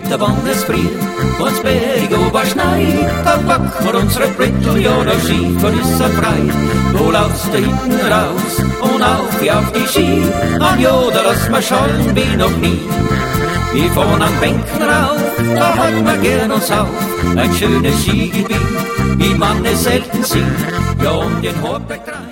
der Wannesbrief, uns Berg ober Schnee, da packen wir unsere Brittel, ja, der Schiefer ist er frei. Wo laufst du hinten raus und auf wie auf die Ski, an ja, da lass wir schallen wie noch nie. Wir fahren an Bänken rauf, da hat man gern uns auf, ein schönes Skigebiet, wie man es selten sieht, ja, um den Horberg rein.